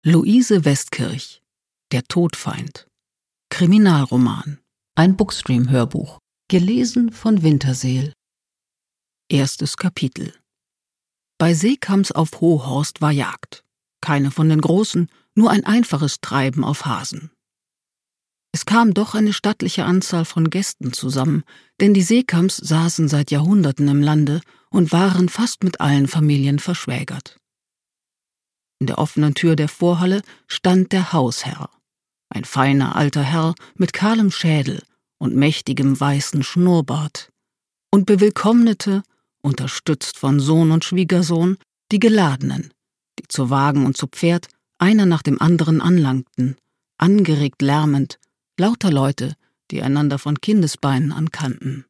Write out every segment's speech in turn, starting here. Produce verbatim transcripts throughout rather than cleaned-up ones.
Luise Westkirch, Der Todfeind. Kriminalroman. Ein Bookstream-Hörbuch. Gelesen von Winterseel. Erstes Kapitel. Bei Seekamps auf Hohhorst war Jagd. Keine von den Großen, nur ein einfaches Treiben auf Hasen. Es kam doch eine stattliche Anzahl von Gästen zusammen, denn die Seekamps saßen seit Jahrhunderten im Lande und waren fast mit allen Familien verschwägert. In der offenen Tür der Vorhalle stand der Hausherr, ein feiner alter Herr mit kahlem Schädel und mächtigem weißen Schnurrbart, und bewillkommnete, unterstützt von Sohn und Schwiegersohn, die Geladenen, die zu Wagen und zu Pferd einer nach dem anderen anlangten, angeregt lärmend, lauter Leute, die einander von Kindesbeinen an kannten.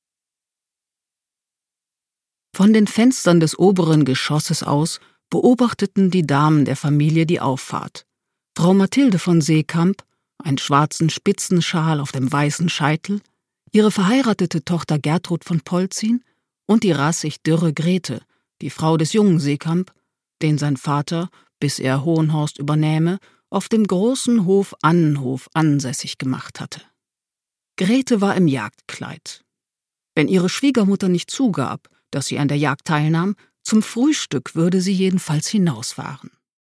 Von den Fenstern des oberen Geschosses aus beobachteten die Damen der Familie die Auffahrt. Frau Mathilde von Seekamp, einen schwarzen Spitzenschal auf dem weißen Scheitel, ihre verheiratete Tochter Gertrud von Polzin und die rassig dürre Grete, die Frau des jungen Seekamp, den sein Vater, bis er Hohenhorst übernähme, auf dem großen Hof Annenhof ansässig gemacht hatte. Grete war im Jagdkleid. Wenn ihre Schwiegermutter nicht zugab, dass sie an der Jagd teilnahm, zum Frühstück würde sie jedenfalls hinausfahren.